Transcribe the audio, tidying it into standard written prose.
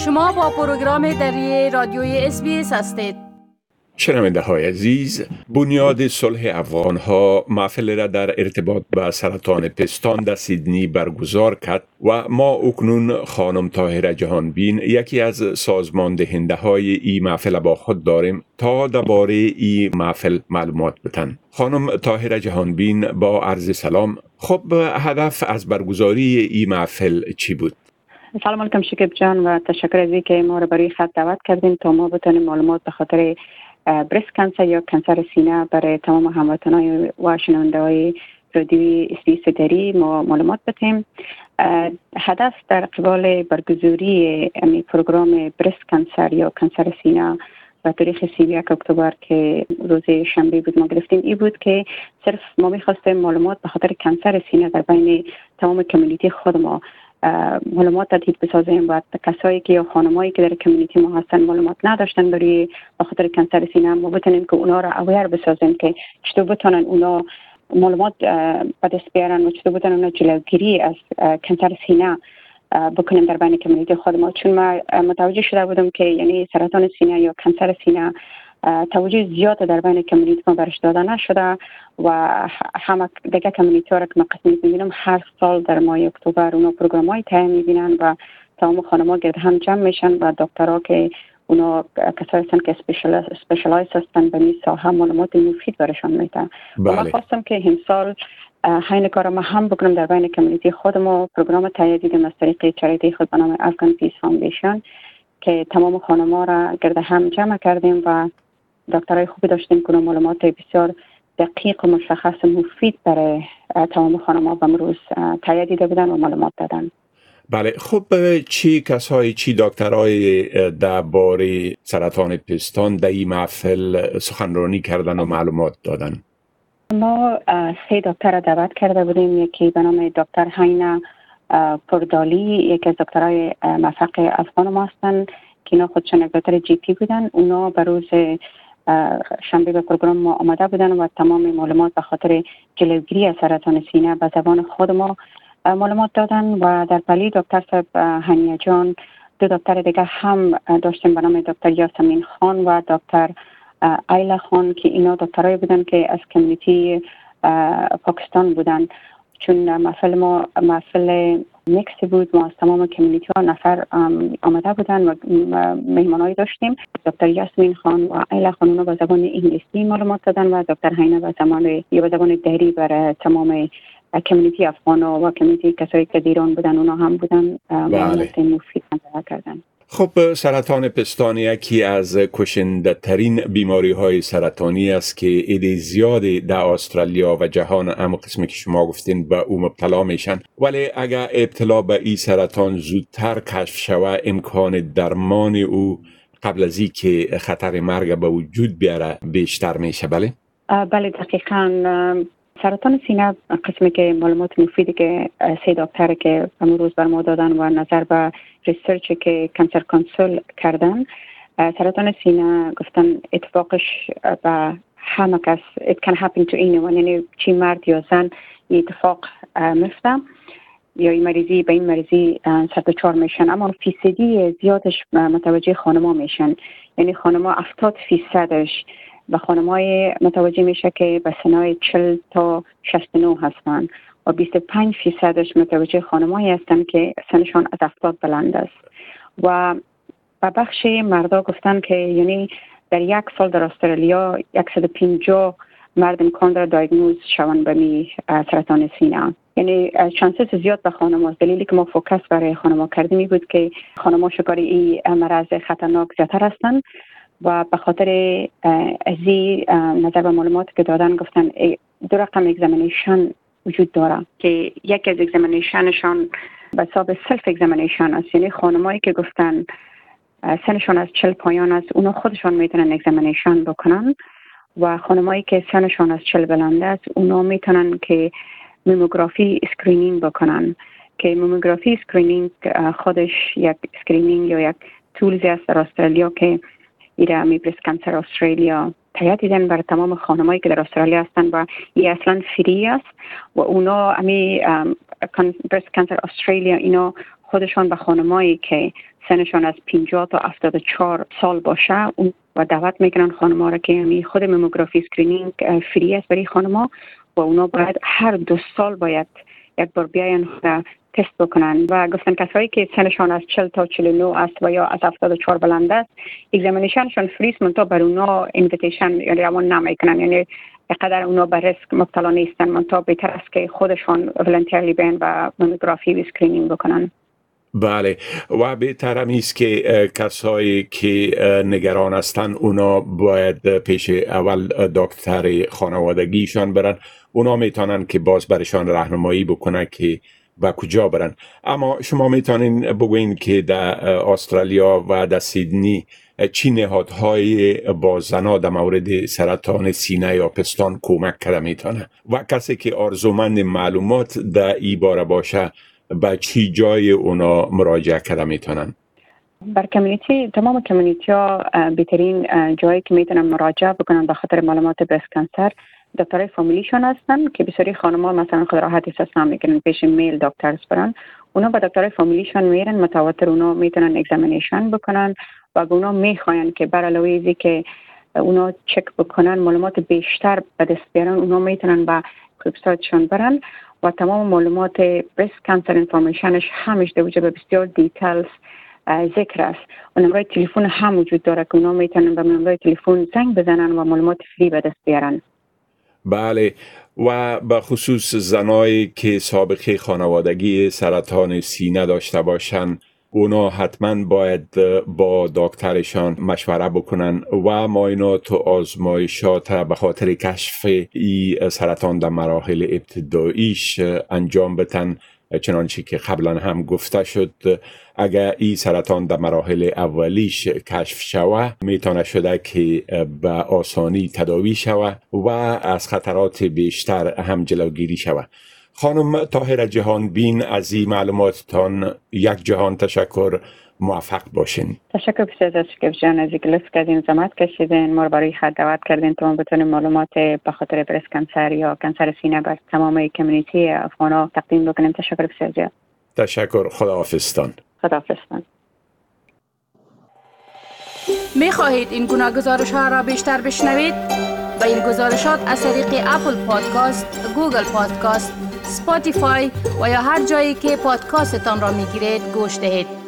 شما با پروگرام دری رادیوی SBS هستید. شنونده های عزیز، بنیاد صلح افغان ها محفل را در ارتباط با سرطان پستان در سیدنی برگزار کرد و ما اکنون خانم طاهره جهانبین یکی از سازمان دهنده های این محفل با خود داریم تا درباره این محفل معلومات بدن. خانم طاهره جهانبین با عرض سلام. خب هدف از برگزاری این محفل چی بود؟ سلام علیکم شکیب جان و تشکر از اینکه ما را برای خط دعوت کردیم تا ما بتونیم معلومات به خاطر برست کانسر یا کانسر سینه برای تمام هموطنان و شنونده‌های رادیوی SBS دری ما معلومات بدیم. هدف در قبال برگزاری این پروگرام برست کانسر یا کانسر سینه و تاریخ 31 اکتبر که روز شنبه بود ما گرفتیم این بود که صرف ما می‌خواستیم معلومات به خاطر کانسر سینه در بین تمام کمیونیتی خود ما معلومات تدید بسازیم و کسایی که یا خانمایی که در کمیونیتی ما هستن معلومات نداشتن برای بخاطر کانسر سینه ما بتونیم که اونا را اویر بسازیم که چطور بتونن اونا معلومات به دست بیارن و چطور بتونن اونا جلوگیری از کانسر سینه بکنیم در بین کمیونیتی خود ما. چون ما متوجه شده بودم که یعنی سرطان سینه یا کانسر سینه توجه زیاد در بین کمیونیتی ما برش داده نشده و همه دیگه کمیونیتی ها را که ما قسمت میبینم هر سال در ماه اکتبر اونا پروگرام های تایم میبینن و تمام خانم ها گرد هم جمع میشن و دکترها که اونا کسایی هستن که اسپشیالایز هستن به این ساحه معلومات مفید برشان میتن. و من خواستم که امسال همین کار ما هم بکنم در بین کمیونیتی خود ما. پروگرام تهیه دیدیم از طریق چریتی خود به نام افغان پیس فاندیشن که تمام خانم ها را گرد هم جمع کردیم و دکترای خوبی داشتیم که معلومات بسیار دقیق و مشخص مفید برای تمام خانم‌ها و امروز تهیه دیده بودن و معلومات دادن. بله، خب چی کسایی چی دکترای درباره سرطان پستان در این محفل سخنرانی کردن و معلومات دادن؟ ما 3 دکتر را دعوت کرده بودیم. یکی به نام دکتر هینا پردالی، یکی از دکترای موفق افغان ما هستن که اینا خودشون دکتر جی پی بودن. اونا به روز شنبه به پروگرام ما آمده بودن و تمام معلومات به خاطر جلوگیری از سرطان سینه به زبان خود ما معلومات دادن. و در پلی دکتر صاحب هنیه جان 2 دکتر دیگه هم داشتیم به نام دکتر یاسمین خان و دکتر ایلا خان که اینا دکترای بودن که از کمیونیتی پاکستان بودن. چون محفل میکس بود، ما از تمام کمیونیتی ها نفر آمده بودن و مهمانایی داشتیم. دکتر یاسمین خان و ایلا خان اونا به زبان انگلیسی معلومات دادن و دکتر هینا به زبان دری برای تمام کمیونیتی افغان و کمیونیتی کسایی که دیران بودن اونا هم بودن معلومات مفید منتقل کردن. خب سرطان پستان یکی از کشنده ترین بیماری های سرطانی است که عده زیادی در استرالیا و جهان اما قسمی که شما گفتین به او مبتلا میشن، ولی اگر ابتلا به این سرطان زودتر کشف شود امکان درمان او قبل از این که خطر مرگ به وجود بیاره بیشتر میشه. بله دقیقاً. سرطان سینه قسمی که معلومات مفیدی که 3 دکتر که امروز بر ما دادن و نظر به ریسرچ که کانسر کانسول کردن، سرطان سینه گفتن اتفاقش به همه کس it can happen to anyone، یعنی چی مرد یا زن اتفاق میفته یا این مریضی به این مریضی سر دچار میشن، اما فیصدی زیادش متوجه خانما میشن. یعنی خانما 70% و خانم‌های متوجه میشه که به سنای 40 تا 69 هستن و 25% متوجه خانم‌هایی هستن که سنشان از 70 بلند است. و به بخش مردا گفتن که یعنی در 1 سال در استرالیا 150 مرد امکان داره دایگنوز شون به سرطان سینه. یعنی چانسز زیاد به خانم‌ها. دلیلی که ما فوکس برای خانم‌ها کردیم بود که خانم‌ها شکار این مرض خطرناک زیادتر هستن و به خاطر ازی نظر به معلومات که دادن گفتن 2 رقم اگزامینیشن وجود داره که یکی از اگزامینیشنشان به حساب سلف اگزامینیشن است. یعنی خانمایی که گفتن سنشان از 40 پایان است اونا خودشان میتونن اگزامینیشن بکنن و خانمایی که سنشان از 40 بلند است اونا میتونن که ماموگرافی اسکرینینگ بکنن که ماموگرافی اسکرینینگ خودش یک اسکرینینگ یا یک تولزی است در استرالیا که ایره برست کانسر استرالیا تهیه دیدن برای تمام خانمایی که در استرالیا هستن و این اصلا فری است و اونا برست کانسر استرالیا اینا خودشان به خانمایی که سنشان از 50 تا 74 سال باشه اون و دعوت میکنن خانم‌ها را که یعنی خود ماموگرافی اسکرینینگ فری است برای خانم‌ها و اونا باید هر 2 سال باید یک بار بیاین تست بکنن و گفتن کسایی که سنشان از 40 تا 49 است و یا از 74 بلند است اگزامینیشنشان فری است منتها بر اونا اینویتیشن یعنی روان نمیکنن یعنی قدر اونا به ریسک مبتلا نیستن منتها بهتر است که خودشان ولنتیرلی بین و ماموگرافی و اسکرینینگ بکنن. بله و بهتر هم است که کسایی که نگران هستند اونا باید پیش اول دکتر خانوادگیشان برن. اونا میتونن که باز برشان راهنمایی بکنه که به کجا برن. اما شما میتونین بگوین که در استرالیا و در سیدنی چی نهادهای با زنها در مورد سرطان سینه یا پستان کمک کرده میتونه و کسی که آرزومند معلومات در این باره باشه به چی جای اونا مراجعه کرده میتونن؟ بر کمیونیتی تمام کمیونیتی ها بهترین جایی که میتونن مراجعه بکنن به خاطر معلومات برست کانسر دکترای فامیلیشون هستن که بسیاری خانم‌ها مثلا خود راحت احساس نمیکنن پیش میل دکترز برن. اونا با دکترای فامیلیشون میرن متواتر اونا میتونن اگزامینیشن بکنن و اونا میخواین که بر علاوه ازی که اونا چک بکنن معلومات بیشتر به دست بیارن اونا میتونن با وبسایتشون برن و تمام معلومات برست کانسر انفورمیشنش همش در وجه به بسیار دیتیلز ذکر است و نمره تلفن هم وجود داره که اونا میتونن به نمره تلفن زنگ بزنن و معلومات فری به دست بیارن. بله و به خصوص زنایی که سابقه خانوادگی سرطان سینه داشته باشن اونا حتما باید با دکترشان مشوره بکنن و معاینات و آزمایشات به خاطر کشف این سرطان در مراحل ابتداییش انجام بدن. چنانچه که قبلا هم گفته شد اگر این سرطان در مراحل اولیش کشف شوه میتونه شده که به آسانی تداوی شوه و از خطرات بیشتر هم جلوگیری شوه. خانم طاهره جهانبین از این معلوماتتان یک جهان تشکر. موفق باشین. تشکر بسیار از شکیب جان از اینکه لطف کردین زحمت کشیدین ما رو برای خود دعوت کردین تا ما بتونیم معلومات به خاطر برست کانسر یا کانسر سینه بر تمام کمیونیتی افغانا تقدیم بکنیم. تشکر بسیار زیاد. تشکر. خداحافظتان. خداحافظتان. می خواهید این گناه گزارش ها را بیشتر بشنوید؟ با این گزارشات از طریق اپل پادکاست، گوگل پادکاست، سپاتیفای و یا هر جایی که پادکاستتان را می گیرید گوش دهید.